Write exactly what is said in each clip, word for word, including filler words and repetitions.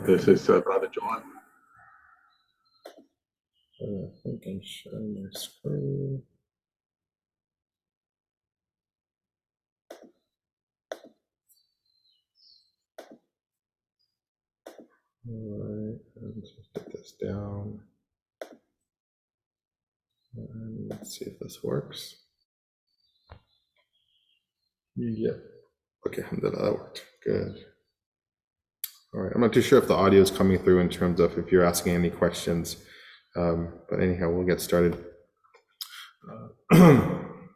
This is uh, Brother John. I think I'm sharing my screen. All right, let's just get this down. And let's see if this works. Yeah. Okay, alhamdulillah, that worked. Good. All right, I'm not too sure if the audio is coming through in terms of if you're asking any questions. Um, but anyhow, we'll get started. Uh,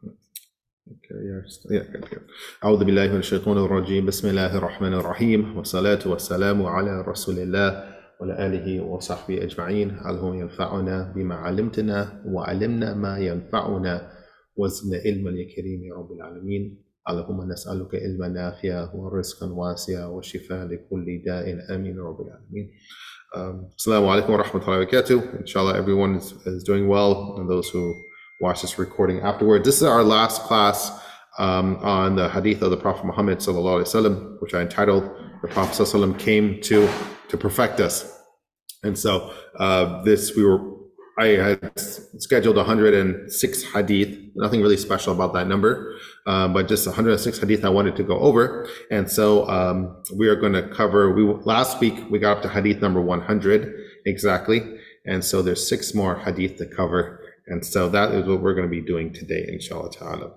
Okay, yes. Yeah, good, good. أعوذ بالله من الشيطان الرجيم بسم الله الرحمن الرحيم والصلاة والسلام على رسول الله وعلى آله وصحبه أجمعين اللهم ينفعنا بما علمتنا وعلمنا ما ينفعنا وزدنا علما يا كريم يا رب العالمين اللهم نسألك علما نافعا ورزقا واسعا وشفاء لكل داء آمين يا رب العالمين. Um, Assalamu alaikum wa rahmatullahi wa barakatuh. Inshallah, everyone is, is doing well, and those who watch this recording afterward. This is our last class um, on the hadith of the Prophet Muhammad sallallahu alaihi wasallam, which I entitled "The Prophet sallallahu alaihi wasallam came to to perfect us." And so uh, this we were I had scheduled one hundred six hadith. Nothing really special about that number, uh, but just one hundred six hadith I wanted to go over. And so um, we are going to cover. We last week we got up to hadith number one hundred exactly, and so there's six more hadith to cover. And so that is what we're going to be doing today, inshallah ta'ala.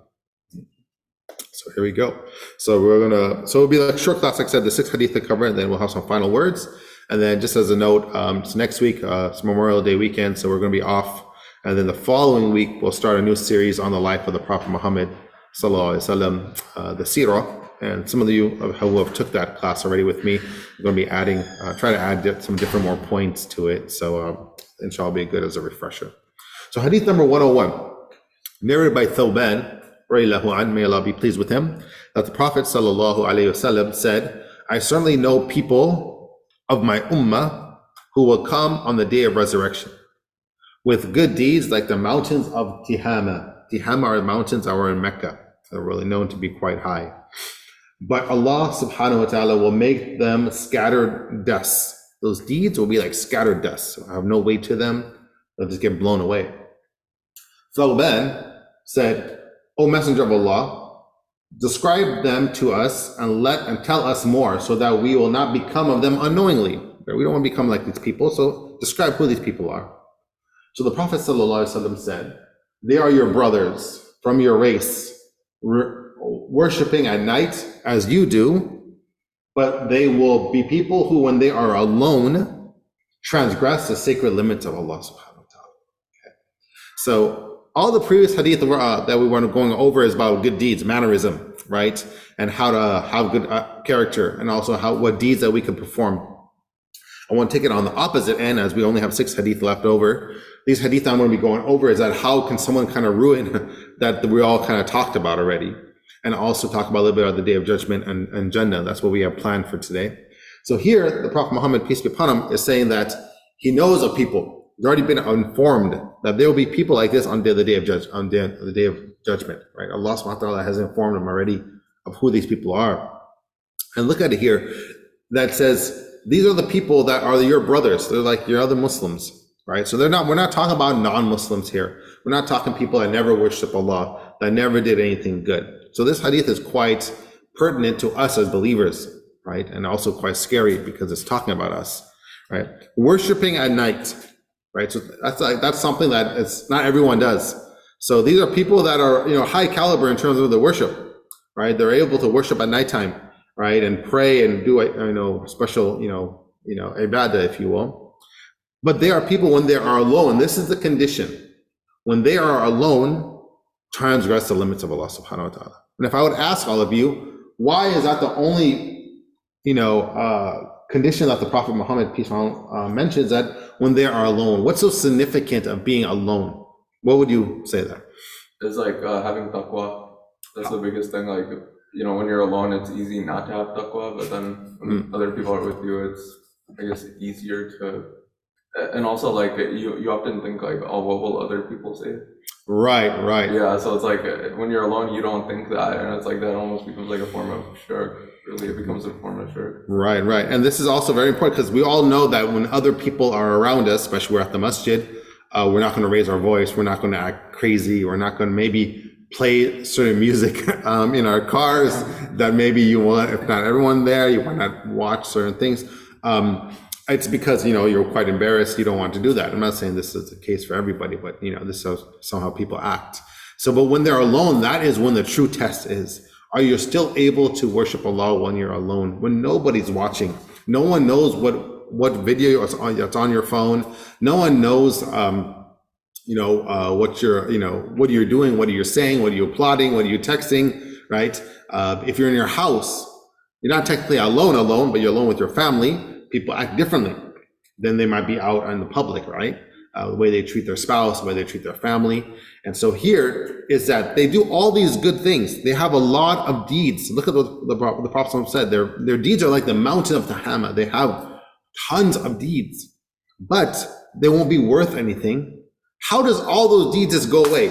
So here we go. So we're going to, so it'll be like short class, like I said, the six hadith to cover, and then we'll have some final words. And then just as a note, um, it's next week, uh, it's Memorial Day weekend, so we're going to be off. And then the following week, we'll start a new series on the life of the Prophet Muhammad, sallallahu alaihi wasallam, uh, the Seerah. And some of you who have took that class already with me, I'm going to be adding, uh, try to add some different more points to it. So um, inshallah, be good as a refresher. So hadith number one oh one, narrated by Thawban, may Allah be pleased with him, that the Prophet sallallahu alaihi wasallam said, I certainly know people of my ummah who will come on the day of resurrection with good deeds like the mountains of Tihama. Tihama are mountains that were in Mecca. They're really known to be quite high. But Allah subhanahu wa ta'ala will make them scattered dust. Those deeds will be like scattered dust. So have no weight to them. They'll just get blown away. Thawban said, O Messenger of Allah, describe them to us and let and tell us more so that we will not become of them unknowingly. We don't want to become like these people, so describe who these people are. So the Prophet ﷺ said, they are your brothers from your race, worshipping at night as you do, but they will be people who, when they are alone, transgress the sacred limits of Allah subhanahu wa ta'ala. Okay. So all the previous hadith uh, that we were going over is about good deeds, mannerism, right? And how to have good uh, character, and also how what deeds that we can perform. I want to take it on the opposite end, as we only have six hadith left over. These hadith I'm going to be going over is that how can someone kind of ruin that we all kind of talked about already, and also talk about a little bit of the Day of Judgment and, and Jannah. That's what we have planned for today. So here, the Prophet Muhammad, peace be upon him, is saying that he knows of people. He's already been informed that there will be people like this on the day of judge, on the, the day of judgment, right? Allah subhanahu wa ta'ala has informed him already of who these people are. And look at it here, that says, these are the people that are your brothers. They're like your other Muslims, right? So they're not, we're not talking about non-Muslims here. We're not talking people that never worship Allah, that never did anything good. So this hadith is quite pertinent to us as believers, right? And also quite scary because it's talking about us, right? Worshipping at night. Right, so that's like that's something that it's not everyone does. So these are people that are, you know, high caliber in terms of the worship, right? They're able to worship at nighttime, right, and pray and do, you know, special, you know, you know, ibadah, if you will. But they are people when they are alone. This is the condition: when they are alone, transgress the limits of Allah Subhanahu wa Taala. And if I would ask all of you, why is that the only, you know, uh, condition that the Prophet Muhammad, peace be upon him, uh, mentions, that when they are alone? What's so significant of being alone? What would you say there? It's like uh, having taqwa. That's the biggest thing. Like, you know, when you're alone, it's easy not to have taqwa, but then when mm. other people are with you, it's, I guess, easier to. And also, like, you you often think like, oh, what will other people say? Right, right. Yeah, so it's like uh, when you're alone, you don't think that, and it's like that almost becomes like a form of shirk. Really, it becomes a form of shirk. Right, right. And this is also very important because we all know that when other people are around us, especially we're at the masjid, uh, we're not going to raise our voice. We're not going to act crazy. We're not going to maybe play certain music um, in our cars that maybe you want, if not everyone there, you want to watch certain things. Um, it's because, you know, you're quite embarrassed. You don't want to do that. I'm not saying this is the case for everybody, but, you know, this is somehow people act. So, but when they're alone, that is when the true test is. Are you still able to worship Allah when you're alone, when nobody's watching? No one knows what, what video is on, that's on your phone. No one knows, um, you know, uh, what you're, you know, what you're doing, what you're saying, what you're plotting, what you're texting, right? Uh, if you're in your house, you're not technically alone, alone, but you're alone with your family. People act differently than they might be out in the public, right? Uh, the way they treat their spouse, the way they treat their family. And so here is that they do all these good things. They have a lot of deeds. Look at what the, the, the Prophet said. Their, their deeds are like the mountain of Tahama. They have tons of deeds, but they won't be worth anything. How does all those deeds just go away?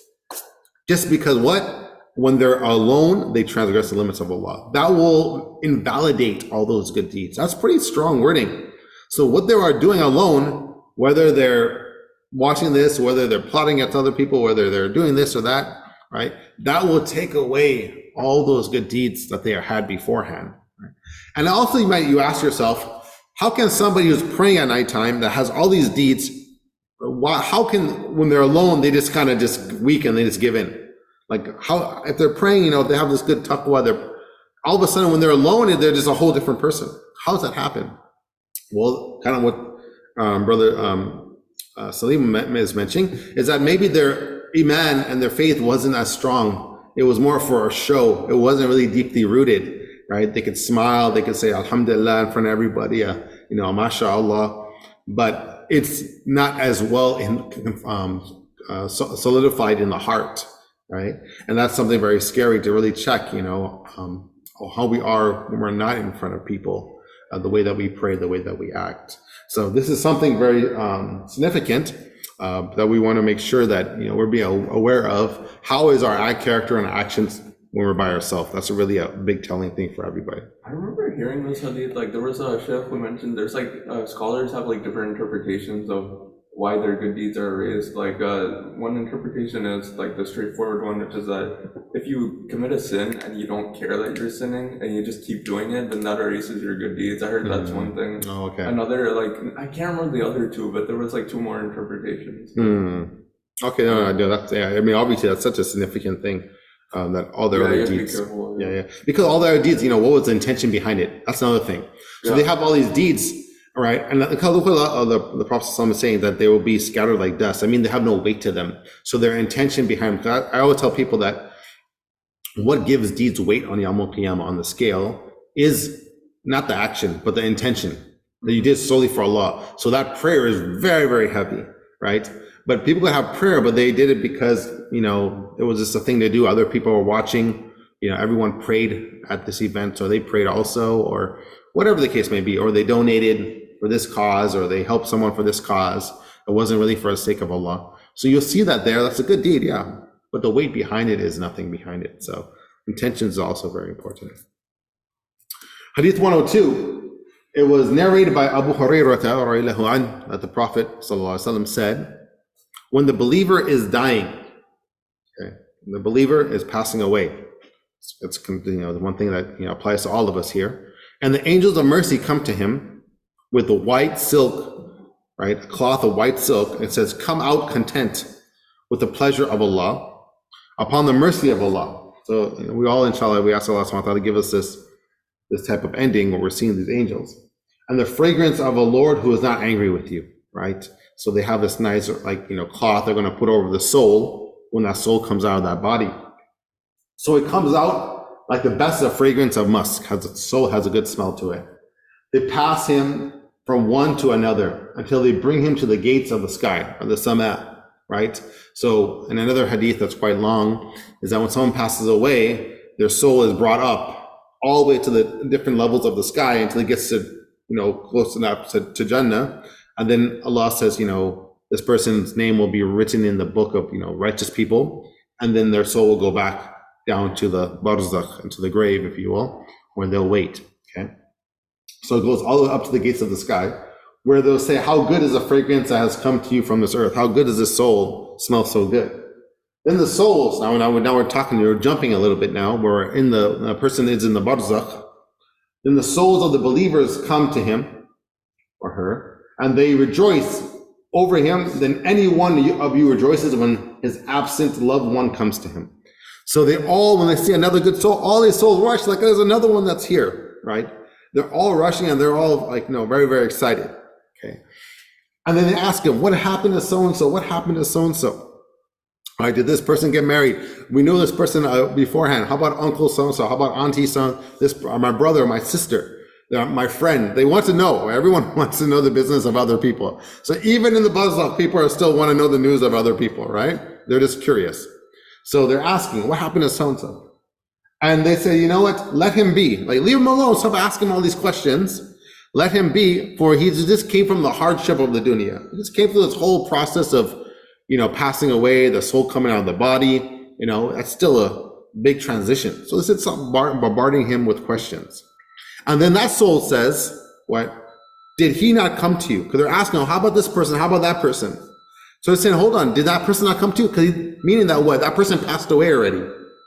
Just because what? When they're alone, they transgress the limits of Allah. That will invalidate all those good deeds. That's pretty strong wording. So what they are doing alone, whether they're watching this, whether they're plotting against other people, whether they're doing this or that, right? That will take away all those good deeds that they had beforehand. Right? And also you might, you ask yourself, how can somebody who's praying at nighttime that has all these deeds, why, how can, when they're alone, they just kind of just weaken, they just give in? Like how, if they're praying, you know, if they have this good taqwa, they're, all of a sudden when they're alone, they're just a whole different person. How does that happen? Well, kind of what Um, brother um, uh, Salim is mentioning is that maybe their iman and their faith wasn't as strong. It was more for a show. It wasn't really deeply rooted, right? They could smile, they could say Alhamdulillah in front of everybody, uh, you know, MashaAllah, but it's not as well in, um, uh, solidified in the heart, right? And that's something very scary to really check, you know, um, how we are when we're not in front of people, uh, the way that we pray, the way that we act. So this is something very um, significant uh, that we want to make sure that, you know, we're being aware of. How is our act, character and actions when we're by ourselves? That's a really a big telling thing for everybody. I remember hearing this hadith, like there was a sheikh who mentioned there's like uh, scholars have like different interpretations of why their good deeds are erased. Like uh, one interpretation is like the straightforward one, which is that if you commit a sin and you don't care that you're sinning and you just keep doing it, then that erases your good deeds. I heard mm-hmm. that's one thing. Oh, okay. Another, like, I can't remember the other two, but there was like two more interpretations. Mm. Okay, no, no, no, that's, yeah, I mean, obviously that's such a significant thing, um, that all their yeah, other deeds. Careful, yeah. yeah, yeah. Because all their deeds, you know, what was the intention behind it? That's another thing. So yeah. They have all these deeds, right? And look what the, the Prophet is saying, that they will be scattered like dust. I mean, they have no weight to them. So their intention behind them, I, I always tell people that what gives deeds weight on Yawm al-Qiyamah on the scale is not the action, but the intention that you did solely for Allah. So that prayer is very, very heavy, right? But people can have prayer, but they did it because, you know, it was just a thing to do. Other people were watching, you know, everyone prayed at this event, so they prayed also, or whatever the case may be, or they donated for this cause, or they helped someone for this cause. It wasn't really for the sake of Allah. So you'll see that there, that's a good deed, yeah. But the weight behind it is nothing behind it. So intention is also very important. Hadith one oh two, it was narrated by Abu Hurairah that the Prophet ﷺ said, when the believer is dying, okay, the believer is passing away. It's, you know, the one thing that, you know, applies to all of us here. And the angels of mercy come to him with a white silk, right, a cloth of white silk. It says, come out content with the pleasure of Allah, upon the mercy of Allah. So you know, we all, inshallah, we ask Allah subhanahu wa ta'ala to give us this, this type of ending where we're seeing these angels. And the fragrance of a Lord who is not angry with you, right? So they have this nice, like, you know, cloth they're going to put over the soul when that soul comes out of that body. So it comes out like the best of fragrance of musk. Has the soul has a good smell to it. They pass him from one to another until they bring him to the gates of the sky, or the sama. Right? So in another hadith that's quite long is that when someone passes away, their soul is brought up all the way to the different levels of the sky until it gets to, you know, close enough to, to Jannah. And then Allah says, you know, This person's name will be written in the book of, you know, righteous people, and then their soul will go back down to the barzakh, into the grave, if you will, where they'll wait. Okay, so it goes all the way up to the gates of the sky, where they'll say, "How good is the fragrance that has come to you from this earth? How good does this soul smell so good?" Then the souls, now, now, now we're talking, we're jumping a little bit now, where in the, the person is in the barzakh. Then the souls of the believers come to him or her, and they rejoice over him. Then any one of you rejoices when his absent loved one comes to him. So they all, when they see another good soul, all these souls rush like there's another one that's here, right? They're all rushing and they're all like, you know, very, very excited. Okay. And then they ask him, what happened to so-and-so? What happened to so-and-so? All right, did this person get married? We knew this person uh, beforehand. How about uncle so-and-so? How about auntie so this, or my brother, or my sister, uh, my friend? They want to know. Everyone wants to know the business of other people. So even in the barzakh, people are still want to know the news of other people, right? They're just curious. So they're asking, what happened to so-and-so? And they say, you know what? Let him be. Like, leave him alone. Stop asking all these questions. Let him be, for he just came from the hardship of the dunya. He just came through this whole process of, you know, passing away, the soul coming out of the body. You know, that's still a big transition. So this is bombarding him with questions. And then that soul says, what? Did he not come to you? Because they're asking, oh, how about this person? How about that person? So they're saying, hold on, did that person not come to you? Because meaning that what? That person passed away already.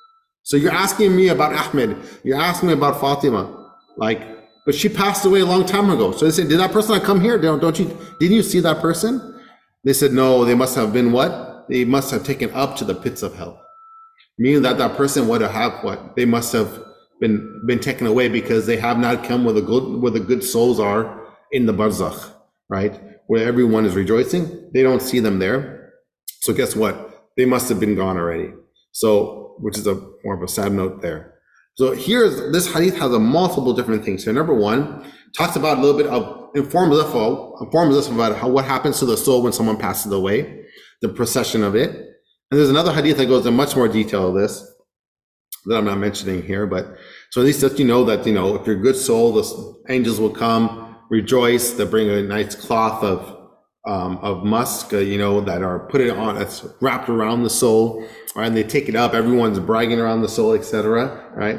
So you're asking me about Ahmed. You're asking me about Fatima. Like, but she passed away a long time ago. So they said, did that person not come here? Don't, don't you, didn't you see that person? They said, no, they must have been what? They must have taken up to the pits of hell. Meaning that that person would have what? They must have been, been taken away because they have not come where the good, where the good souls are in the barzakh, right? Where everyone is rejoicing. They don't see them there. So guess what? They must have been gone already. So, which is a more of a sad note there. So here's, this hadith has a multiple different things. So number one, talks about a little bit of, informs us, informs us about how, what happens to the soul when someone passes away, the procession of it. And there's another hadith that goes in much more detail of this that I'm not mentioning here, but so at least that you know that, you know, if you're a good soul, the angels will come, rejoice, they bring a nice cloth of um, of musk, uh, you know, that are put it on, that's wrapped around the soul, right? And they take it up, everyone's bragging around the soul, et cetera, right?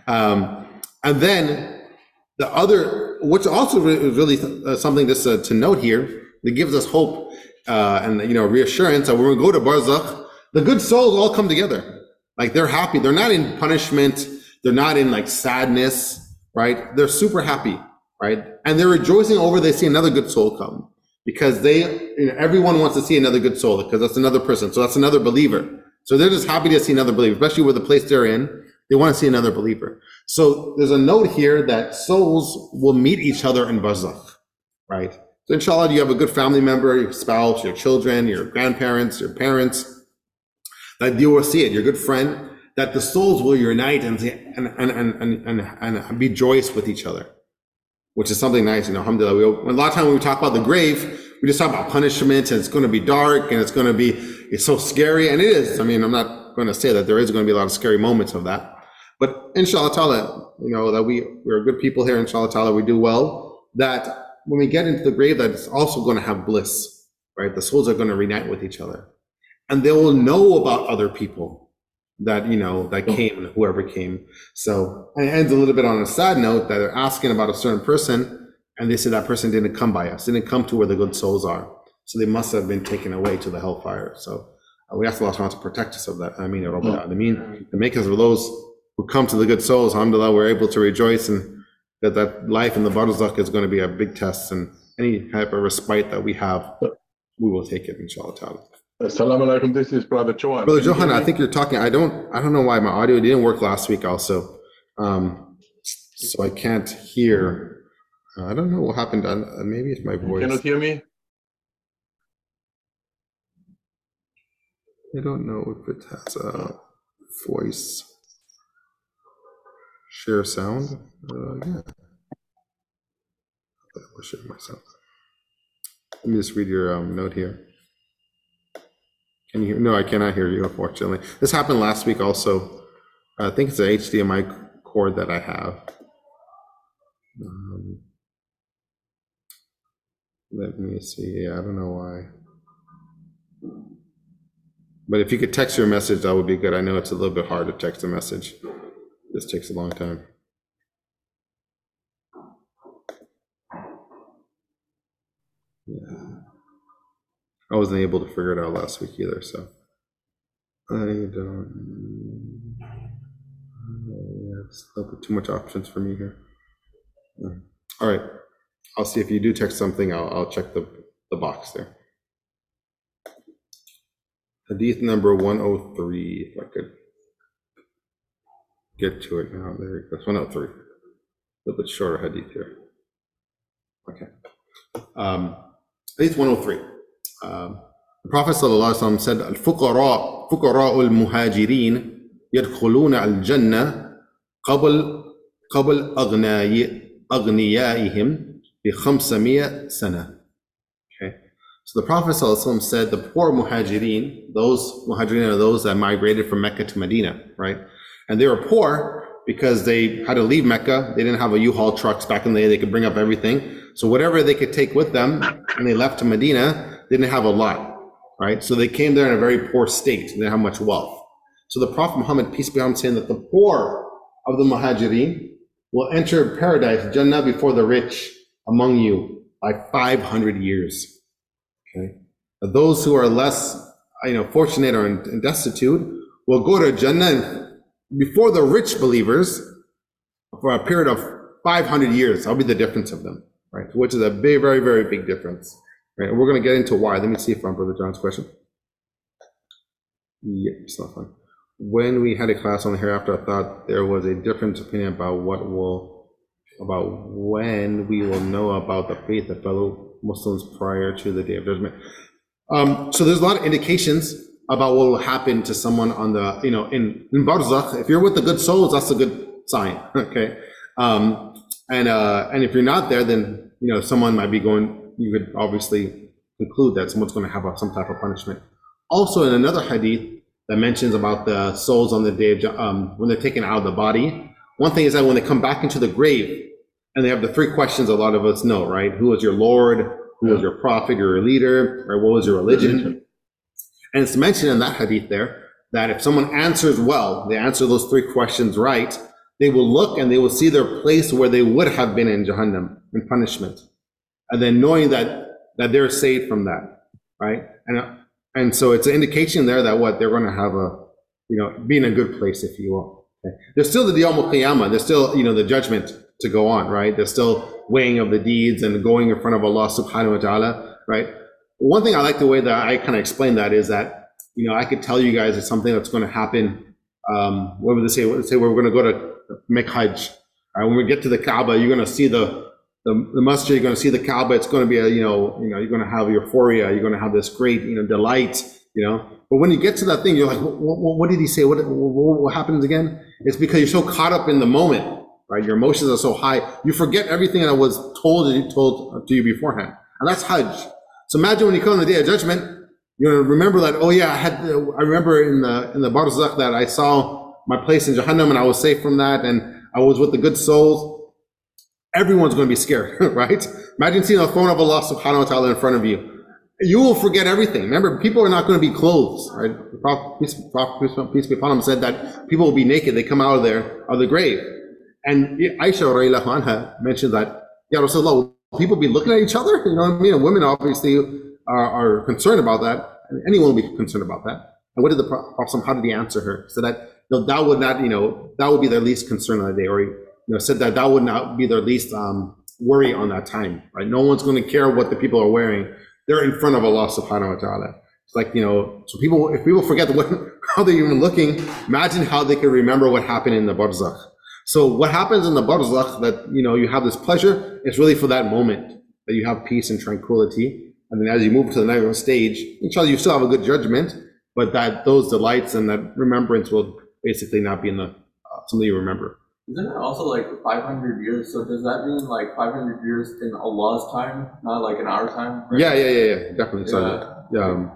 Um, and then the other, which also is really uh, something just uh, to note here, that gives us hope uh, and, you know, reassurance that when we go to barzakh, the good souls all come together. Like they're happy. They're not in punishment. They're not in like sadness, right? They're super happy, right? And they're rejoicing over they see another good soul come because they, you know, everyone wants to see another good soul because that's another person. So that's another believer. So they're just happy to see another believer, especially with the place they're in. They want to see another believer. So there's a note here that souls will meet each other in barzakh, right? So inshallah, you have a good family member, your spouse, your children, your grandparents, your parents, that you will see it, your good friend, that the souls will unite and and and and and, and be joyous with each other, which is something nice. You know, alhamdulillah. We, a lot of times when we talk about the grave, we just talk about punishment and it's going to be dark and it's going to be, it's so scary. And it is. I mean, I'm not going to say that there is going to be a lot of scary moments of that. But inshallah ta'ala, you know, that we, we're good people here, inshallah ta'ala, we do well, that when we get into the grave, that it's also going to have bliss, right? The souls are going to reunite with each other. And they will know about other people that, you know, that came, whoever came. So it ends a little bit on a sad note that they're asking about a certain person, and they say that person didn't come by us, didn't come to where the good souls are. So they must have been taken away to the hellfire. So uh, we ask Allah to protect us of that. I mean, I mean, to make us of those who come to the good souls, alhamdulillah, we're able to rejoice, and that that life in the barzakh is going to be a big test, and any type of respite that we have, we will take it, inshallah ta'ala. Assalamu alaikum, this is Brother Johan. Brother Johan, I think you're talking, I don't, I don't know why my audio didn't work last week also. Um, so I can't hear. Uh, I don't know what happened. Uh, maybe it's my voice. You cannot hear me? I don't know if it has a voice share sound. Uh, yeah. I will share myself. Let me just read your um, note here. Can you hear? No, I cannot hear you, unfortunately. This happened last week also. I think it's an H D M I cord that I have. Um, let me see. Yeah, I don't know why. But if you could text your message, that would be good. I know it's a little bit hard to text a message. This takes a long time. Yeah. I wasn't able to figure it out last week either, so. I don't. Yeah, it's a little bit too much options for me here. All right. I'll see if you do text something, I'll, I'll check the, the box there. Hadith number one oh three, if I could get to it now. There it goes, one oh three. A little bit shorter hadith here. Okay. Um, hadith one oh three. Um, the Prophet ﷺ said, Al-fuqara, fuqara al-muhajirin yadkhuluna al-jannah qabl, qabl aghniyaihim bi khamsamiya sana. Okay. So the Prophet ﷺ said the poor muhajirin, those muhajirin are those that migrated from Mecca to Medina, right? And they were poor because they had to leave Mecca. They didn't have a U-Haul trucks back in the day. They could bring up everything. So whatever they could take with them when they left to Medina, they didn't have a lot, right? So they came there in a very poor state. They didn't have much wealth. So the Prophet Muhammad, peace be upon him, saying that the poor of the muhajirin will enter paradise, Jannah, before the rich among you by five hundred years. Okay. Those who are less, you know, fortunate or destitute will go to Jannah before the rich believers for a period of five hundred years. That'll be the difference of them, right? Which is a very, very, very big difference, right? And we're going to get into why. Let me see if I'm Brother John's question. Yeah, it's not fun. When we had a class on the hereafter, I thought there was a different opinion about what will, about when we will know about the faith of fellow Muslims prior to the Day of Judgment. Um, so there's a lot of indications about what will happen to someone on the, you know, in, in Barzakh. If you're with the good souls, that's a good sign, okay? Um, and uh, and if you're not there, then, you know, someone might be going, you could obviously conclude that someone's going to have a, some type of punishment. Also, in another hadith that mentions about the souls on the day of, um, when they're taken out of the body, one thing is that when they come back into the grave, and they have the three questions a lot of us know, right? Who was your Lord? Who was your prophet, your leader? Or what was your religion? And it's mentioned in that hadith there that if someone answers well, they answer those three questions right, they will look and they will see their place where they would have been in Jahannam, in punishment. And then knowing that that they're saved from that, right? And and so it's an indication there that what they're going to have a, you know, be in a good place, if you will. Okay. There's still the Yawm al-Qiyamah. There's still, you know, the judgment to go on, right? There's still weighing of the deeds and going in front of Allah subhanahu wa ta'ala, right? One thing I like the way that I kind of explain that is that, you know, I could tell you guys it's something that's going to happen. Um, what would they say? Let's say we're going to go to make Hajj. Right? When we get to the Kaaba, you're going to see the, the, the masjid, you're going to see the Kaaba. It's going to be a, you know, you know, you're going to have euphoria. You're going to have this great, you know, delight, you know. But when you get to that thing, you're like, what, what, what did he say? What, what, what happens again? It's because you're so caught up in the moment, right? Your emotions are so high. You forget everything that was told and told to you beforehand. And that's Hajj. So imagine when you come on the Day of Judgment, you're going to remember that, oh yeah, I had, I remember in the, in the Barzakh that I saw my place in Jahannam and I was safe from that and I was with the good souls. Everyone's going to be scared, right? Imagine seeing the throne of Allah subhanahu wa ta'ala in front of you. You will forget everything. Remember, people are not going to be clothed, right? The Prophet, peace, Prophet, peace be upon him, said that people will be naked. They come out of there, of the grave. And Aisha radiallahu anha mentioned that, Ya Rasulullah, will people be looking at each other? You know what I mean? And women obviously are, are concerned about that. And anyone will be concerned about that. And what did the Prophet, how did he answer her? He said that, you know, that would not, you know, that would be their least concern on the day. Or he, you know, said that that would not be their least um, worry on that time, right? No one's going to care what the people are wearing. They're in front of Allah subhanahu wa ta'ala. It's like, you know, so people, if people forget what, how they're even looking, imagine how they can remember what happened in the Barzakh. So what happens in the Barzakh that, you know, you have this pleasure, it's really for that moment that you have peace and tranquility. And then as you move to the next stage, inshallah, you still have a good judgment, but that those delights and that remembrance will basically not be in the, uh, something you remember. Isn't it also like five hundred years? So does that mean like five hundred years in Allah's time, not like in our time? Right? Yeah, yeah, yeah, yeah, definitely. Yeah. So, yeah. Um,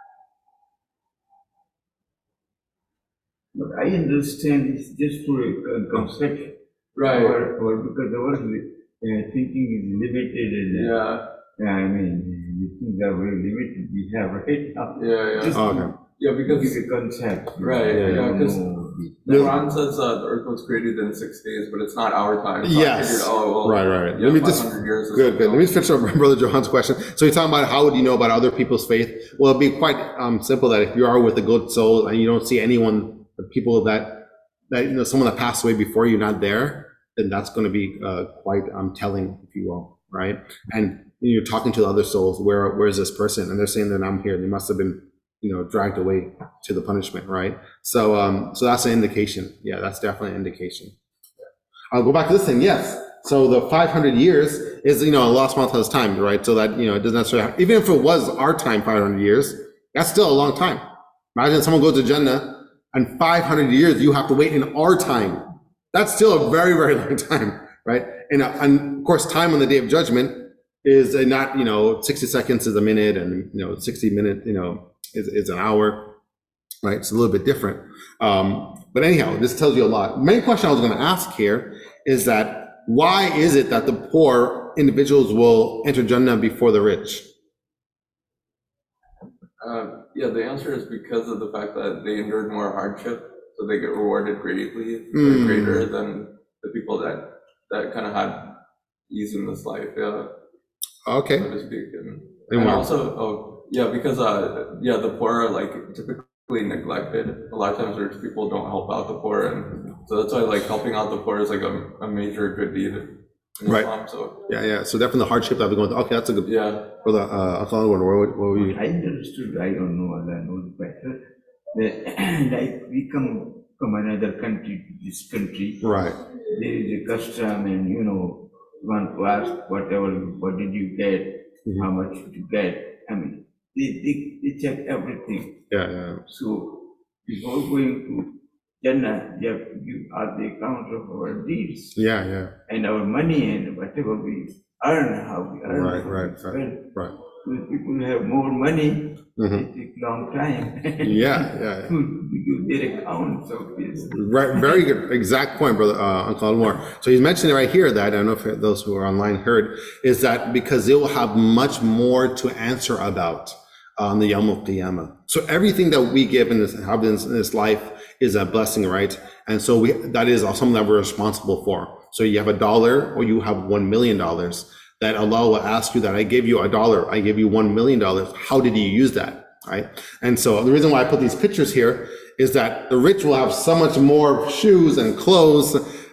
But I understand it's just through a concept. Right. Or, or because our uh, thinking is limited and uh, Yeah. Yeah, I mean, the things are very limited we have right now. Yeah, yeah. Just Oh, okay. Yeah, to because give a concept. Right, I yeah, don't 'cause know the the- Quran says uh, the earth was created in six days, but it's not our time. So Yes. I figured, oh, well, Right, right, right. Yeah, Let me just- five hundred years is Good, good. Let me something finish up Brother Johan's question. So you're talking about how would you know about other people's faith? Well, it'd be quite um, simple that if you are with a good soul and you don't see anyone, the people that, that you know, someone that passed away before you not there, then that's going to be uh, quite um, telling, if you will, right? And you're talking to the other souls, where where is this person? And they're saying that I'm here. They must have been, you know, dragged away to the punishment, right? So, um, so that's an indication. Yeah, that's definitely an indication. I'll go back to this thing. Yes. So the five hundred years is, you know, a lost month has time, right? So that, you know, it doesn't necessarily have, even if it was our time, five hundred years, that's still a long time. Imagine someone goes to Jannah and five hundred years, you have to wait in our time. That's still a very, very long time, right? And, uh, and of course, time on the day of judgment is uh, not, you know, sixty seconds is a minute, and, you know, sixty minutes, you know, is, is an hour, right? It's a little bit different. Um, but anyhow, this tells you a lot. Main question I was going to ask here is that why is it that the poor individuals will enter Jannah before the rich? Uh, yeah, the answer is because of the fact that they endured more hardship, so they get rewarded greatly, Mm. greater than the people that that kind of had ease in this life, yeah, Okay. so to speak. And, And and why? also, oh, yeah, because uh, yeah, the poor are like typically neglected. A lot of times, rich people don't help out the poor, and so that's why like helping out the poor is like a, a major good deed in Right. Islam. So Yeah, yeah. So definitely the hardship that we're going through. Okay, that's a good, yeah, for the, uh, Akhlaq, what, what, what were you? I understood, I don't know, Allah knows better. That, like, we come from another country to this country, Right. there is a custom, and you know, you want to ask whatever, what did you get, Mhm. how much did you get? I mean, they, they, they check everything. Yeah, yeah. So before going to Jannah, you have to give all the account of our deeds Yeah, yeah. and our money and whatever we earn, how we earn. Right, how we right, right, spend. right. So people have more money, hmm it takes long time. Yeah, yeah. To give their accounts of this. Right, very good, exact point, brother, uh, Uncle Almore. So he's mentioning right here that, I don't know if those who are online heard, is that because they will have much more to answer about on the Yawm al-Qiyamah. So everything that we give in this, have in this, in this life is a blessing, right? And so we, that is something that we're responsible for. So you have a dollar or you have one million dollars, that Allah will ask you that I gave you a dollar, I gave you one million dollars. How did you use that, right? And so the reason why I put these pictures here is that the rich will have so much more shoes and clothes,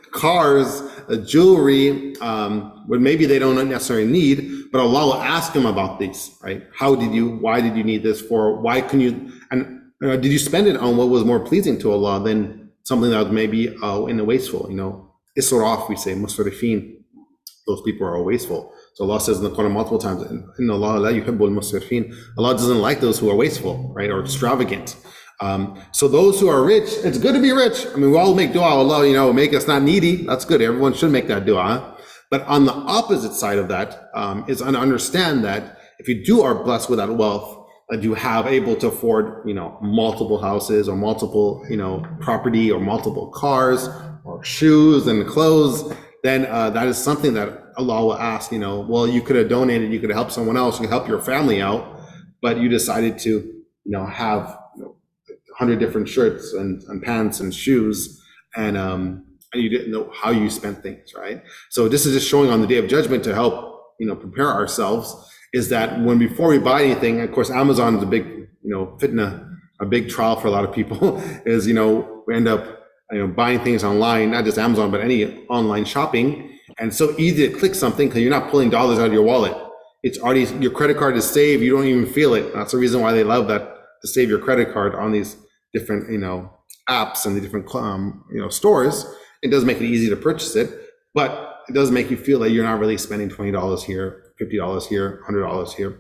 cars, uh, jewelry, um, when maybe they don't necessarily need, but Allah will ask them about these, right? How did you, why did you need this for? Why can you, and uh, did you spend it on what was more pleasing to Allah than something that was maybe uh, in a wasteful, you know? Israf, we say, musrifin, those people are wasteful. So Allah says in the Quran multiple times, Inna Allah la yuhibbul musrifin. Allah doesn't like those who are wasteful, right, or extravagant. Um, so those who are rich, it's good to be rich. I mean, we all make dua, Allah, you know, make us not needy. That's good. Everyone should make that dua. But on the opposite side of that um, is to understand that if you do are blessed with that wealth, that you have able to afford, you know, multiple houses or multiple, you know, property or multiple cars or shoes and clothes, then uh, that is something that Allah will ask, you know, well, you could have donated, you could have helped someone else, you could help your family out, but you decided to, you know, have, you know, a hundred different shirts and, and pants and shoes, and um, and you didn't know how you spent things, right? So this is just showing on the Day of Judgment to help, you know, prepare ourselves, is that when before we buy anything, of course, Amazon is a big, you know, fitna, a big trial for a lot of people, is, you know, we end up, you know, buying things online, not just Amazon, but any online shopping. And so easy to click something because you're not pulling dollars out of your wallet. It's already, your credit card is saved. You don't even feel it. That's the reason why they love that, to save your credit card on these different, you know, apps and the different, um, you know, stores. It does make it easy to purchase it, but it does make you feel that you're not really spending twenty dollars here, fifty dollars here, one hundred dollars here.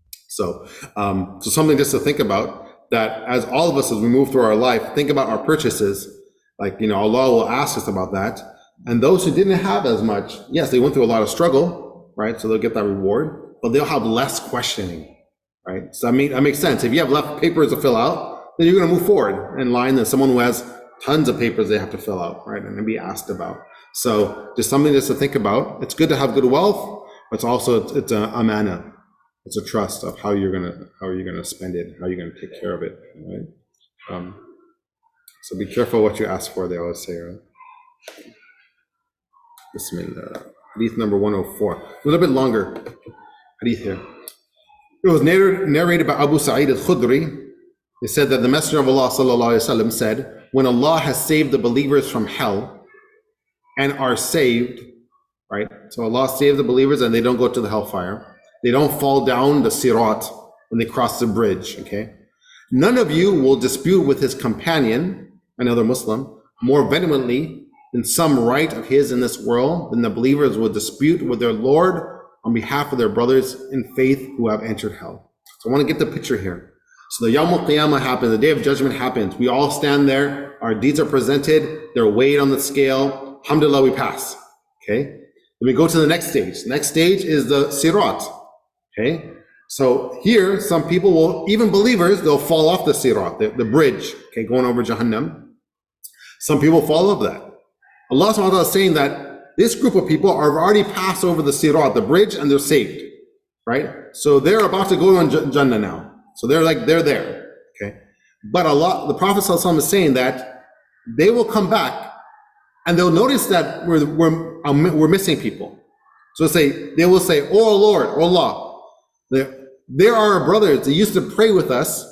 So, um, so something just to think about, that as all of us, as we move through our life, think about our purchases. Like, you know, Allah will ask us about that. And those who didn't have as much, yes, they went through a lot of struggle, right? So they'll get that reward, but they'll have less questioning, right? So I mean, that makes sense. If you have less papers to fill out, then you're going to move forward in line than someone who has tons of papers they have to fill out, right? And be asked about. So just something just to think about. It's good to have good wealth, but it's also, it's, it's a amana. It's a trust of how you're gonna how you're gonna spend it, how you're gonna take care of it, right? Um, so be careful what you ask for. They always say, right? Bismillah. Hadith number one oh four. A little bit longer hadith here. It was narrated by Abu Sa'id al-Khudri. It said that the Messenger of Allah sallallahu alaihi wasallam said, when Allah has saved the believers from hell and are saved, right? So Allah saved the believers and they don't go to the hellfire. They don't fall down the sirat when they cross the bridge, okay? None of you will dispute with his companion, another Muslim, more vehemently than some right of his in this world, than the believers will dispute with their Lord on behalf of their brothers in faith who have entered hell. So I want to get the picture here. So the Yawm al-Qiyamah happens, the day of judgment happens. We all stand there, our deeds are presented, they're weighed on the scale. Alhamdulillah, we pass, okay? Then we go to the next stage. The next stage is the sirat, okay? So here, some people will, even believers, they'll fall off the sirat, the, the bridge, okay, going over Jahannam. Some people fall off that. Allah subhanahu wa ta'ala is saying that this group of people are already passed over the sirat, the bridge, and they're saved, right? So they're about to go on Jannah now. So they're like, they're there, okay? But Allah, the Prophet ﷺ is saying that they will come back and they'll notice that we're, we're, um, we're missing people. So say, they will say, oh Lord, oh Allah, there, there are our brothers that used to pray with us,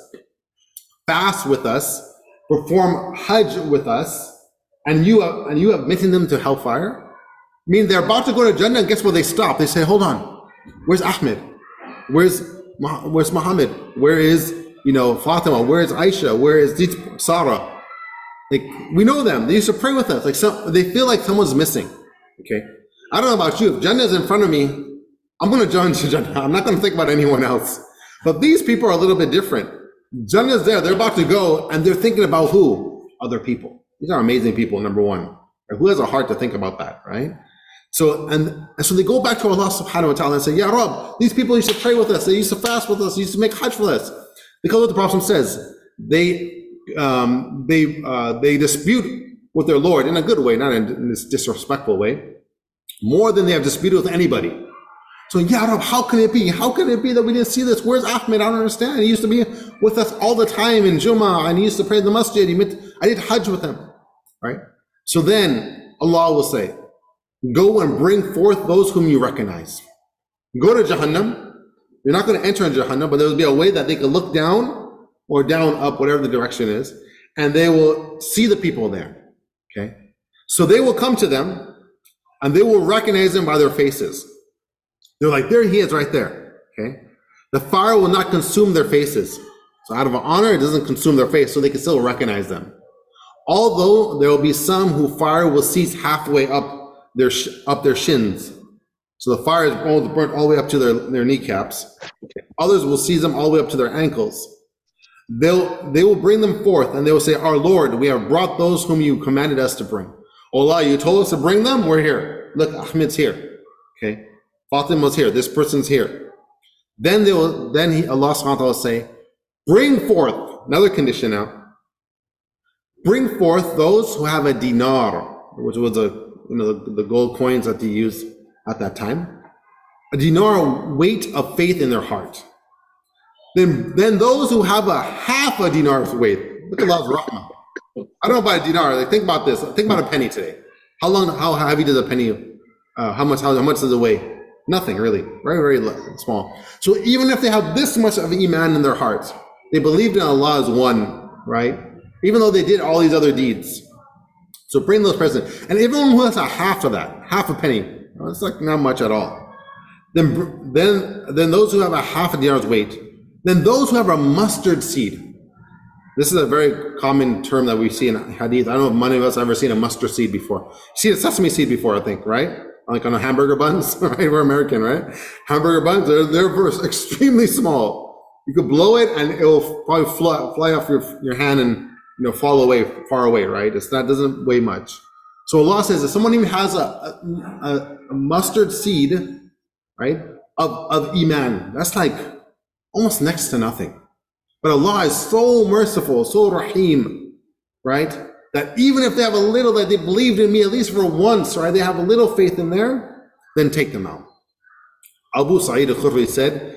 fast with us, perform Hajj with us, and you have, and you have admitted them to hellfire? I mean, they're about to go to Jannah, and guess what? They stop. They say, hold on, where's Ahmed? Where's Where's Muhammad? Where is, you know, Fatima? Where is Aisha? Where is Sarah? Like, we know them. They used to pray with us. Like, some, they feel like someone's missing. Okay, I don't know about you. If Jannah is in front of me, I'm going to join Jannah. I'm not going to think about anyone else. But these people are a little bit different. Jannah's there. They're about to go, and they're thinking about who? Other people. These are amazing people. Number one, and who has a heart to think about that, right? So, and, and so they go back to Allah subhanahu wa ta'ala and say, Ya Rabb, these people used to pray with us, they used to fast with us, they used to make Hajj with us. Because what the Prophet says, they um, they uh, they dispute with their Lord in a good way, not in, in this disrespectful way, more than they have disputed with anybody. So, Ya Rabb, how can it be? How can it be that we didn't see this? Where's Ahmed? I don't understand. He used to be with us all the time in Jummah, and he used to pray in the masjid. He met, I did Hajj with him, right? So then Allah will say, go and bring forth those whom you recognize. Go to Jahannam. You're not going to enter in Jahannam, but there will be a way that they can look down or down, up, whatever the direction is, and they will see the people there. Okay? So they will come to them and they will recognize them by their faces. They're like, there he is right there. Okay? The fire will not consume their faces. So out of honor, it doesn't consume their face, so they can still recognize them. Although there will be some who fire will cease halfway up their up their shins. So the fire is burnt all the way up to their, their kneecaps. Okay. Others will seize them all the way up to their ankles. They'll they will bring them forth and they will say, our Lord, we have brought those whom you commanded us to bring. Allah, you told us to bring them, we're here. Look, Ahmed's here. Okay. Fatima's here, this person's here. Then they will then he, Allah subhanahu wa ta'ala will say, bring forth, another condition now. Bring forth those who have a dinar, which was a you know, the, the gold coins that they used at that time. A dinar weight of faith in their heart. Then, then those who have a half a dinar's weight. Look at Allah's rahmah. I don't know about a dinar. Like, think about this. Think about a penny today. How long, how heavy does a penny, uh, how much, how, how much does it weigh? Nothing really. Very, very small. So even if they have this much of iman in their hearts, they believed in Allah as one, right? Even though they did all these other deeds. So bring those presents. And everyone who has a half of that, half a penny, it's like not much at all. Then, then, then those who have a half a dinar's weight, then those who have a mustard seed. This is a very common term that we see in hadith. I don't know if many of us have ever seen a mustard seed before. You see a sesame seed before, I think, right? Like on a hamburger buns, right? We're American, right? Hamburger buns, they're, they're extremely small. You could blow it and it will probably fly, fly off your, your hand and you know, fall away, far away, right? It's not, doesn't weigh much. So Allah says, if someone even has a, a, a mustard seed, right, of, of iman, that's like almost next to nothing. But Allah is so merciful, so rahim, right, that even if they have a little that they believed in me, at least for once, right, they have a little faith in there, then take them out. Abu Sa'id al-Khudri said,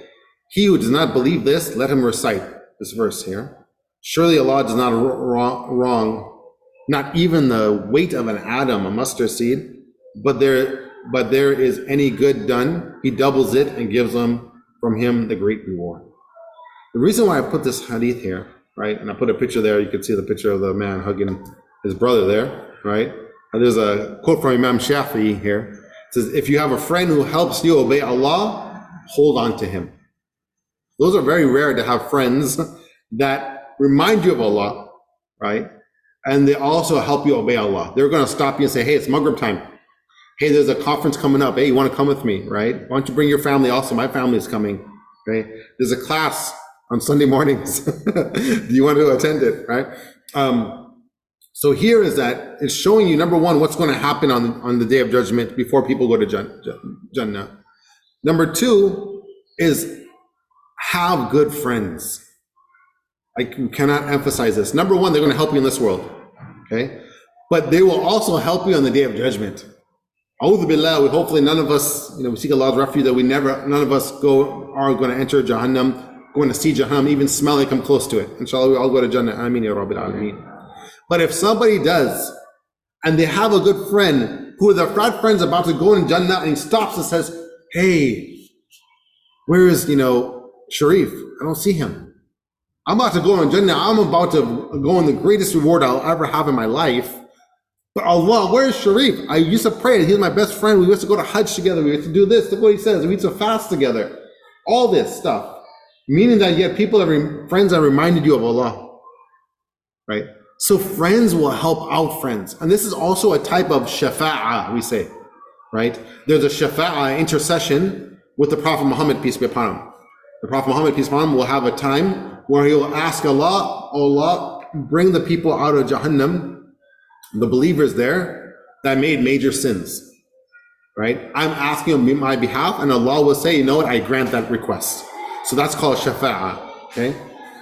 He who does not believe this, let him recite this verse here. Surely Allah does not wrong, wrong, not even the weight of an atom, a mustard seed, but there, but there is any good done, He doubles it and gives them from Him the great reward. The reason why I put this hadith here, right, and I put a picture there, you can see the picture of the man hugging his brother there, right? And there's a quote from Imam Shafi'i here. It says, if you have a friend who helps you obey Allah, hold on to him. Those are very rare to have friends that remind you of Allah, right? And they also help you obey Allah. They're going to stop you and say, hey, it's Maghrib time. Hey, there's a conference coming up. Hey, you want to come with me, right? Why don't you bring your family also? My family is coming, right? There's a class on Sunday mornings. Do you want to attend it, right? Um, so here is that it's showing you, number one, what's going to happen on, on the day of judgment before people go to Jannah. Number two is have good friends. I cannot emphasize this. Number one, they're going to help you in this world, okay? But they will also help you on the day of judgment. A'udhu billah, we hopefully none of us, you know, we seek Allah's refuge that we never, none of us go are going to enter Jahannam, going to see Jahannam, even smell it, come close to it. Inshallah, we all go to Jannah. Ameen ya Rabbil Alameen. But if somebody does, and they have a good friend, who their frat friend's about to go in Jannah, and he stops and says, hey, where is, you know, Sharif? I don't see him. I'm about to go in Jannah. I'm about to go in the greatest reward I'll ever have in my life. But Allah, where is Sharif? I used to pray. He's my best friend. We used to go to Hajj together. We used to do this. Look what he says. We used to fast together. All this stuff. Meaning that you have people that re- friends that reminded you of Allah. Right? So friends will help out friends. And this is also a type of shafa'ah, we say. Right? There's a shafa'ah, intercession with the Prophet Muhammad, peace be upon him. The Prophet Muhammad, peace be upon him, will have a time where he will ask Allah, oh Allah, bring the people out of Jahannam, the believers there that made major sins, right? I'm asking on my behalf, and Allah will say, you know what, I grant that request. So that's called shafa'ah, okay?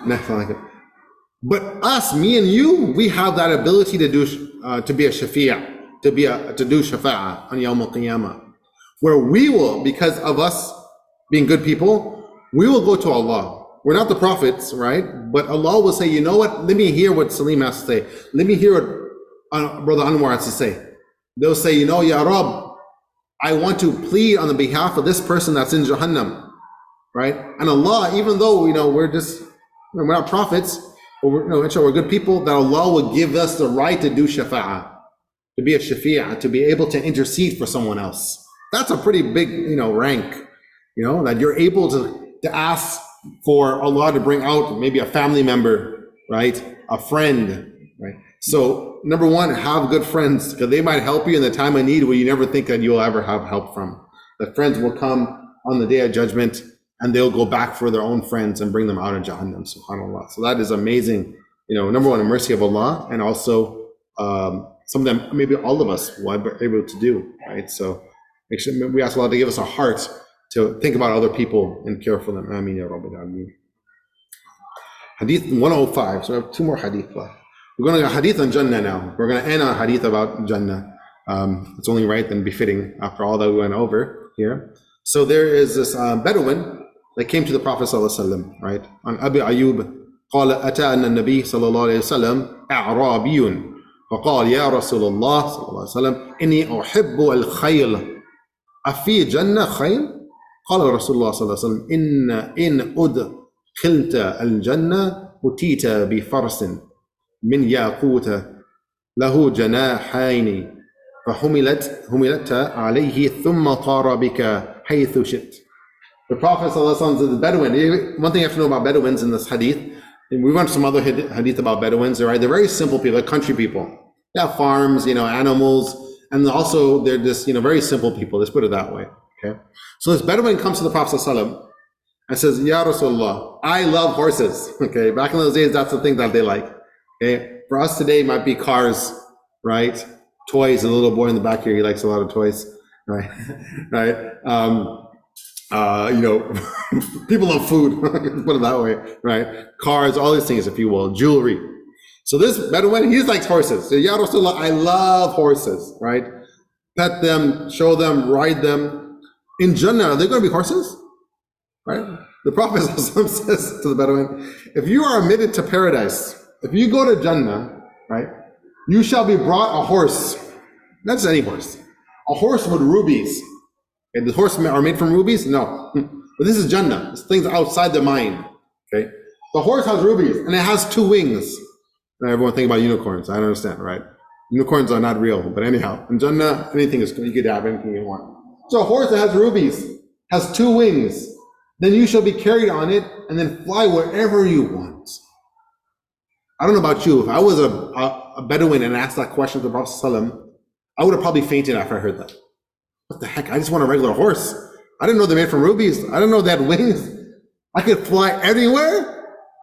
But us, me and you, we have that ability to do, uh, to be a shafi'ah, to be a, to do shafa'ah on Yawm al-Qiyamah, where we will, because of us being good people, we will go to Allah. We're not the prophets, right? But Allah will say, you know what? Let me hear what Salim has to say. Let me hear what uh, Brother Anwar has to say. They'll say, you know, Ya Rab, I want to plead on the behalf of this person that's in Jahannam, right? And Allah, even though, you know, we're just, we're not prophets, but we're, you know, inshallah, we're good people, that Allah will give us the right to do shafa'ah, to be a shafi'ah, to be able to intercede for someone else. That's a pretty big, you know, rank, you know, that you're able to, to ask for Allah to bring out maybe a family member, right? A friend, right? So number one, have good friends, because they might help you in the time of need where you never think that you'll ever have help from. The friends will come on the day of judgment, and they'll go back for their own friends and bring them out of Jahannam, subhanAllah. So that is amazing, you know, number one, the mercy of Allah, and also um, some of them, maybe all of us will be able to do, right? So make sure we ask Allah to give us a heart to think about other people and care for them. Ameen ya Rabbil Alameen. Hadith one oh five. So we have two more hadith left. We're going to go hadith on Jannah now. We're going to end on hadith about Jannah. Um, it's only right and befitting after all that we went over here. So there is this uh, Bedouin that came to the Prophet sallallahu alaihi wasallam, right? On Abi Ayyub, قال أتانا النبي صلى الله عليه وسلم أعرابي فقال يا رسول الله صلى الله عليه وسلم إني أحب الخيل أفي جنة خيل؟ قال رسول الله صلى الله عليه وسلم إن إن أدخلت الجنة أتيت بفرس من ياقوت له جناحين فحملت حملت عليه ثم طار بك حيث شئت. The Prophet صلى الله عليه وسلم said the Bedouin, one thing you have to know about Bedouins in this hadith, and we went some other hadith about Bedouins, right? They're very simple people, they're country people. They have farms, you know, animals, and also they're just, you know, very simple people. Let's put it that way. Okay. So this Bedouin comes to the Prophet ﷺ and says, Ya Rasulullah, I love horses. Okay. Back in those days, that's the thing that they like. Okay. For us today, it might be cars, right? Toys. A little boy in the back here, he likes a lot of toys, right? Right. Um, uh, you know, people love food, put it that way, right? Cars, all these things, if you will, jewelry. So this Bedouin, he likes horses. So, Ya Rasulullah, I love horses, right? Pet them, show them, ride them. In Jannah, are they going to be horses? Right? The Prophet says to the Bedouin, if you are admitted to paradise, if you go to Jannah, right, you shall be brought a horse, not just any horse, a horse with rubies. And the horses are made from rubies? No. But this is Jannah. This thing's outside the mind. Okay. The horse has rubies and it has two wings. Now everyone think about unicorns. I don't understand, right? Unicorns are not real, but anyhow, in Jannah, anything is, you could have anything you want. So a horse that has rubies, has two wings, then you shall be carried on it and then fly wherever you want. I don't know about you. If I was a, a, a Bedouin and asked that question to the Prophet ﷺ, I would have probably fainted after I heard that. What the heck? I just want a regular horse. I didn't know they're made from rubies. I didn't know they had wings. I could fly anywhere.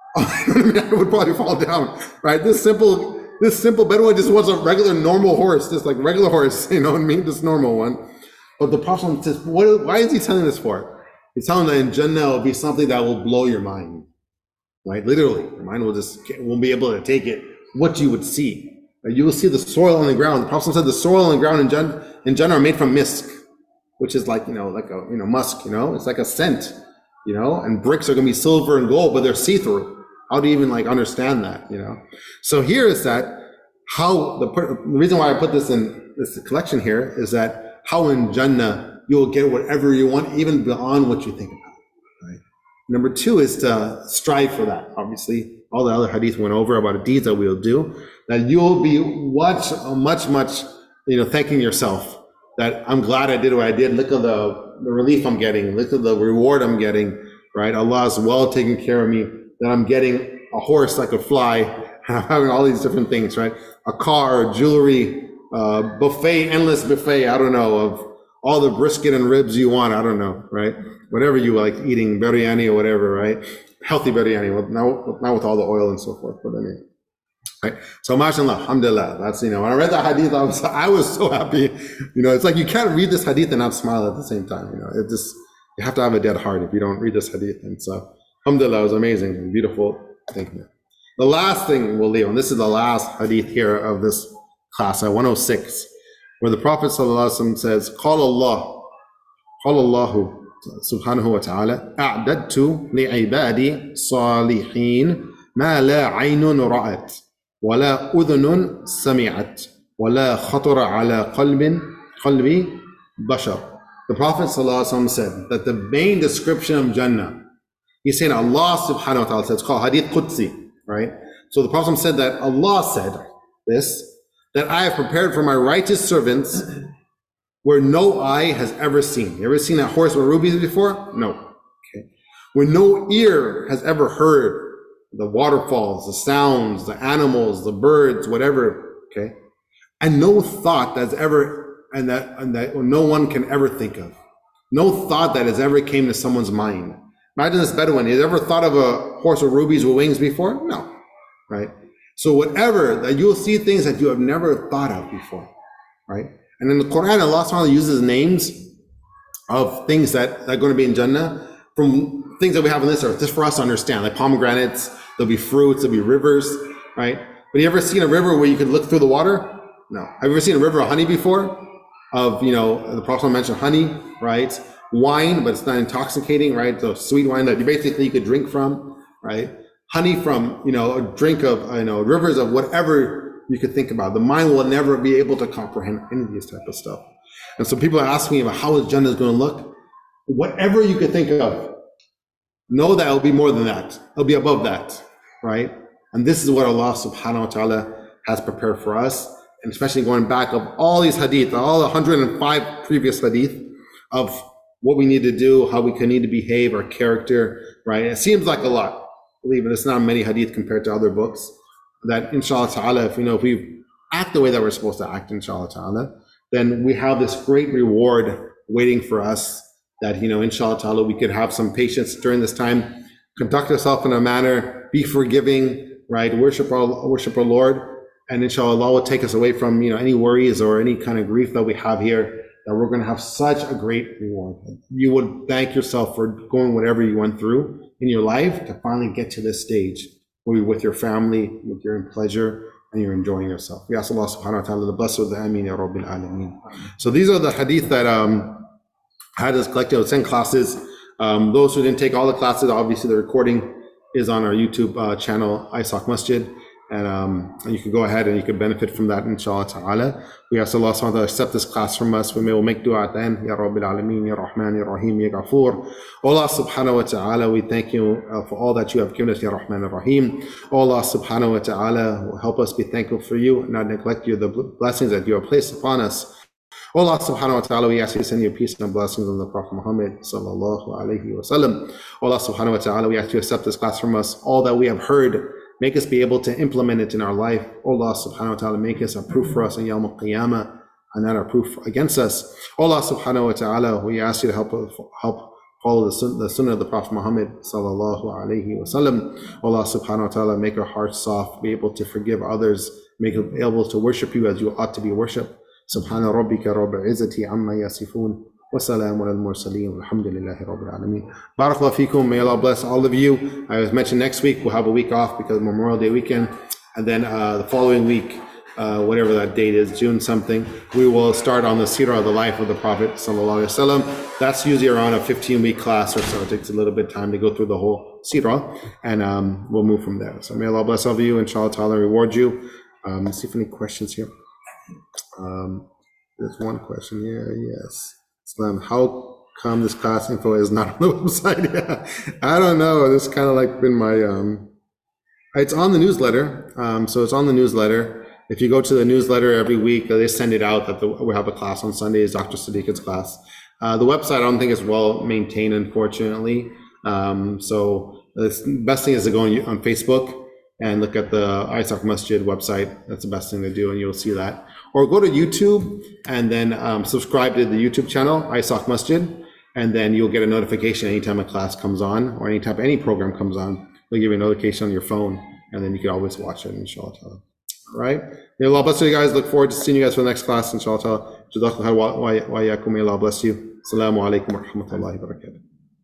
I would probably fall down, right? This simple, this simple Bedouin just wants a regular, normal horse, just like regular horse, you know what I mean? This normal one. But the Prophet says, what, why is he telling this for? He's telling that in Jannah will be something that will blow your mind, right? Literally, your mind will just won't be able to take it. What you would see, right? You will see the soil on the ground. The Prophet said the soil on the ground in Jannah, in Jannah are made from misk, which is like, you know, like a, you know, musk, you know, it's like a scent, you know, and bricks are going to be silver and gold, but they're see-through. How do you even like understand that, you know? So here is that how the, the reason why I put this in this collection here is that how in Jannah you will get whatever you want, even beyond what you think about, right? Number two is to strive for that. Obviously, all the other hadith went over about the deeds that we will do, that you will be much, much, much, you know, thanking yourself that I'm glad I did what I did. Look at the, the relief I'm getting. Look at the reward I'm getting, right? Allah is well taking care of me, that I'm getting a horse that could fly, and I'm having all these different things, right? A car, jewelry, uh, buffet, endless buffet, I don't know, of all the brisket and ribs you want, I don't know, right? Whatever you like eating, biryani or whatever, right? Healthy biryani, well, not, not with all the oil and so forth, but anyway. Right. So mashallah, alhamdulillah. That's, you know, when I read the hadith, I was, I was so happy. You know, it's like you can't read this hadith and not smile at the same time. You know, it just, you have to have a dead heart if you don't read this hadith. And so, alhamdulillah, it was amazing and beautiful. Thank you. The last thing we'll leave, and this is the last hadith here of this class, at one oh six, where the Prophet ﷺ says, Qala Allah, Qala Allahu subhanahu wa ta'ala, A'dadtu li'ibadi salihin ma la aynun ra'at. ولا أذن سمعت ولا خطر على قلب قلبي بشر. The Prophet ﷺ said that the main description of Jannah, he's saying Allah subhanahu wa ta'ala said, it's called Hadith Qudsi, right? So the Prophet said that Allah said this, that I have prepared for my righteous servants where no eye has ever seen. You ever seen a horse with rubies before? No. Okay. Where no ear has ever heard the waterfalls, the sounds, the animals, the birds, whatever, okay? And no thought that's ever, and that, and that no one can ever think of. No thought that has ever came to someone's mind. Imagine this Bedouin, has ever thought of a horse with rubies with wings before? No, right? So whatever, that you'll see things that you have never thought of before, right? And in the Quran, Allah subhanahu wa ta'ala uses names of things that are going to be in Jannah from things that we have on this earth, just for us to understand, like pomegranates, there'll be fruits, there'll be rivers, right? But you ever seen a river where you could look through the water? No. Have you ever seen a river of honey before? Of, you know, the Prophet mentioned honey, right? Wine, but it's not intoxicating, right? So sweet wine that you basically you could drink from, right? Honey from, you know, a drink of, you know, rivers of whatever you could think about. The mind will never be able to comprehend any of these type of stuff. And so people are asking me about how is Jannah going to look? Whatever you could think of, know that it'll be more than that. It'll be above that, right? And this is what Allah subhanahu wa ta'ala has prepared for us. And especially going back of all these hadith, all one hundred five previous hadith of what we need to do, how we can need to behave, our character, right? It seems like a lot. Believe it, it's not many hadith compared to other books. That inshallah ta'ala, if you know, if we act the way that we're supposed to act, inshallah ta'ala, then we have this great reward waiting for us. That, you know, inshallah ta'ala, we could have some patience during this time, conduct ourselves in a manner, be forgiving, right? Worship our, worship our Lord. And inshallah, Allah will take us away from, you know, any worries or any kind of grief that we have here, that we're going to have such a great reward. You would thank yourself for going whatever you went through in your life to finally get to this stage where you're with your family, with your pleasure, and you're enjoying yourself. We ask Allah subhanahu wa ta'ala to bless with the Ameen ya Rabbil Alameen. So these are the hadith that, um, I had this collected of ten classes. Um, those who didn't take all the classes, obviously the recording is on our YouTube uh, channel, I S A Q Masjid. And, um, and you can go ahead and you can benefit from that, inshallah ta'ala. We ask Allah subhanahu wa ta'ala to accept this class from us. We may will make dua at the end. Ya Rabbil Alameen, Ya Rahman, Ya Rahim, Ya Ghafoor. Allah subhanahu wa ta'ala, we thank you uh, for all that you have given us, Ya Rahman, Ya Rahim. Allah subhanahu wa ta'ala will help us be thankful for you and not neglect you, the blessings that you have placed upon us. Allah subhanahu wa ta'ala, we ask you to send your peace and blessings on the Prophet Muhammad sallallahu alayhi wa sallam. Allah subhanahu wa ta'ala, we ask you to accept this class from us. All that we have heard, make us be able to implement it in our life. Allah subhanahu wa ta'ala, make us a proof for us in Yawm al-Qiyamah and not a proof against us. Allah subhanahu wa ta'ala, we ask you to help help follow the, sun, the sunnah of the Prophet Muhammad sallallahu alayhi wa sallam. Allah subhanahu wa ta'ala, make our hearts soft, be able to forgive others, make us able to worship you as you ought to be worshipped. Subhana rabbika rabbil izzati amma yasifun. Wassalamu ala al-mursaleen. Alhamdulillahi rabbil alameen. Barakallahu feekum. May Allah bless all of you. I was mentioned next week we'll have a week off because of Memorial Day weekend. And then uh, the following week, uh, whatever that date is, June something, we will start on the seerah of the life of the Prophet sallallahu alaihi wasallam. That's usually around a fifteen week class or so. It takes a little bit of time to go through the whole seerah. And um, we'll move from there. So may Allah bless all of you. Inshallah ta'ala reward you. Um, let's see if any questions here. Um, there's one question here. Yes. Islam, how come this class info is not on the website? Yeah. I don't know. This kind of like been my, um, it's on the newsletter. Um, so it's on the newsletter. If you go to the newsletter every week, they send it out that the, we have a class on Sundays, Doctor Sadiq's class. Uh, the website, I don't think is well maintained, unfortunately. Um, so the best thing is to go on, on Facebook and look at the I S A Q Masjid website. That's the best thing to do, and you'll see that. Or go to YouTube and then um, subscribe to the YouTube channel, I S A Q Masjid, and then you'll get a notification anytime a class comes on or anytime any program comes on. They'll give you a notification on your phone, and then you can always watch it, inshallah. All right? May Allah bless you guys. Look forward to seeing you guys for the next class, inshallah. Jazakallah khair wa iyyakum. May Allah bless you. Assalamu alaikum wa rahmatullahi wa barakatuh.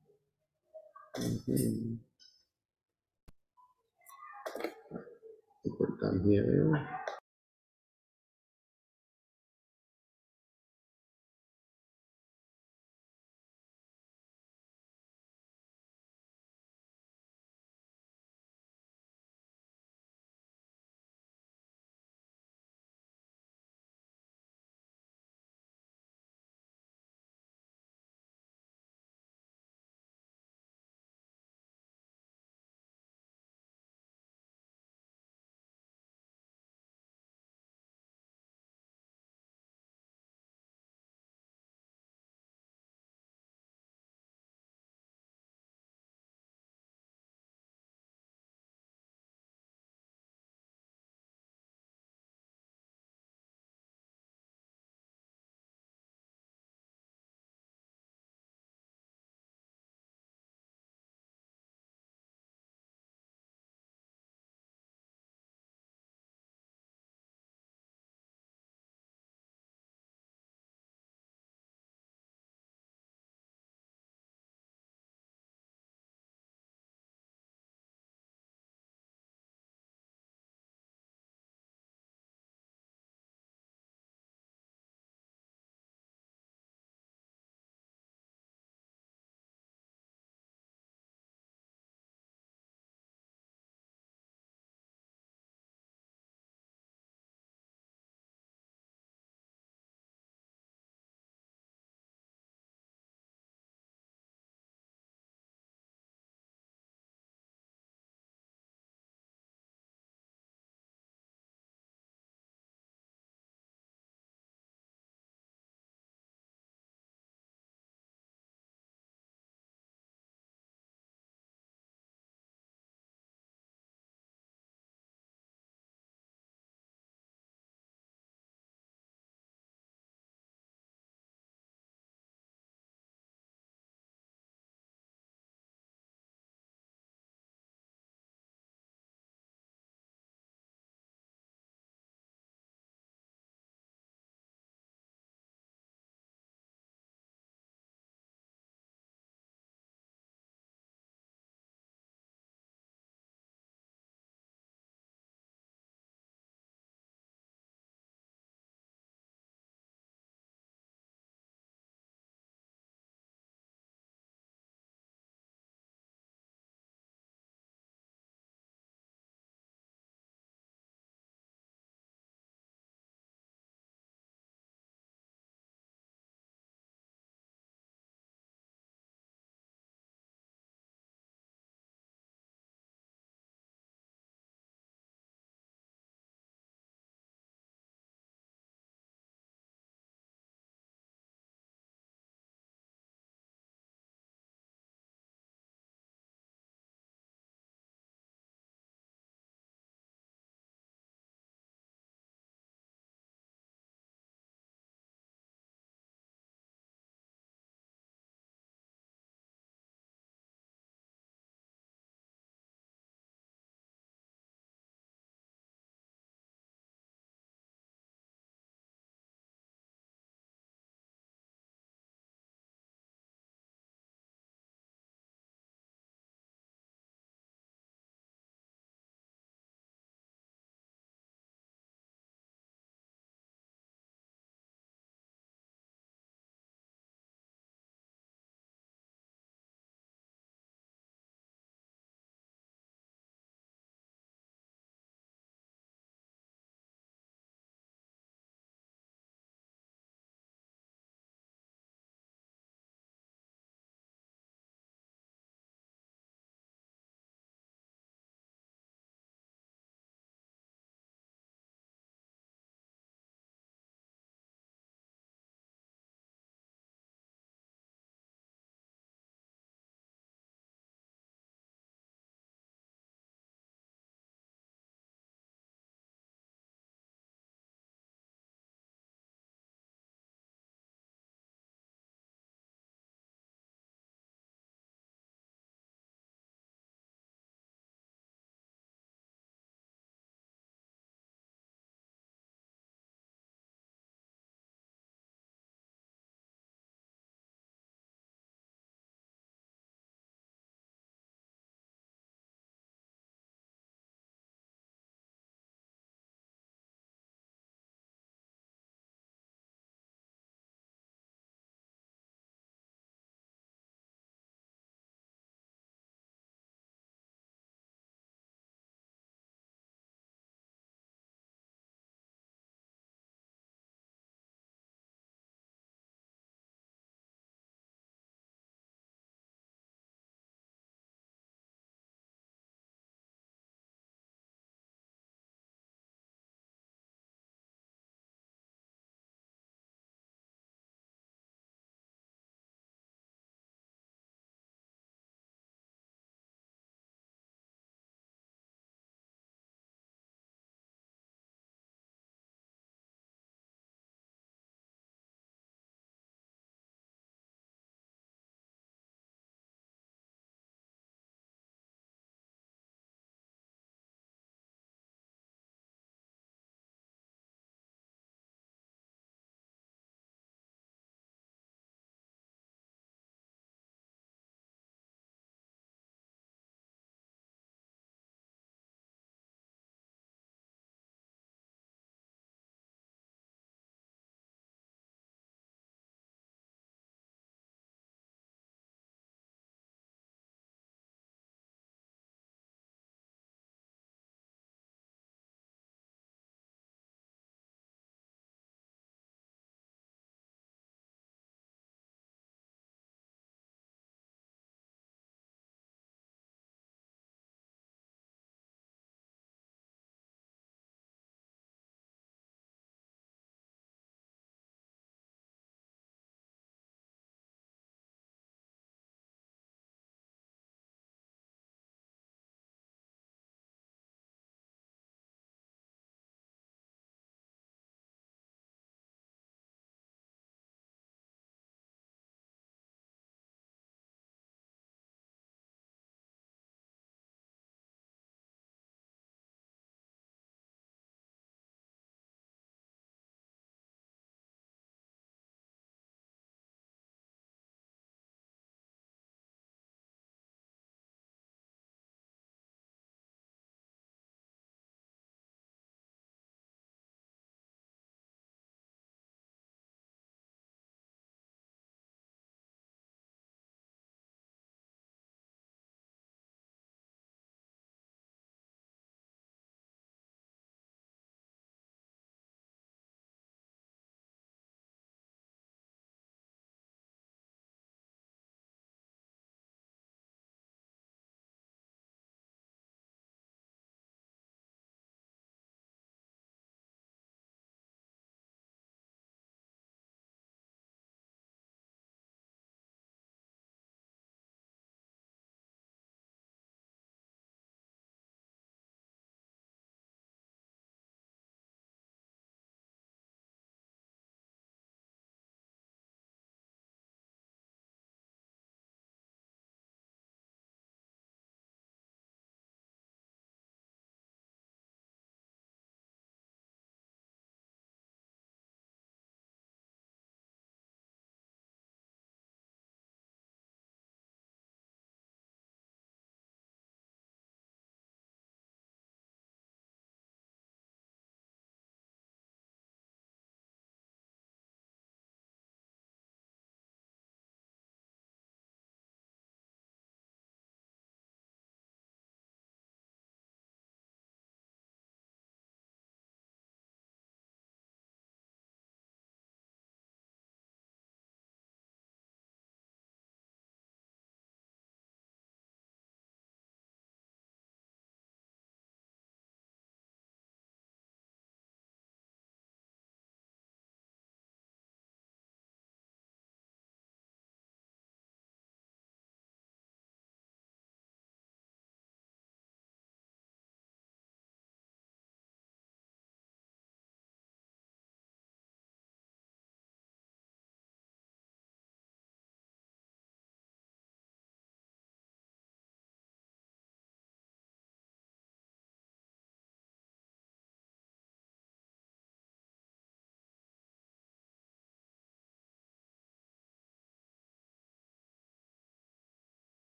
Mm-hmm. I think we're done here.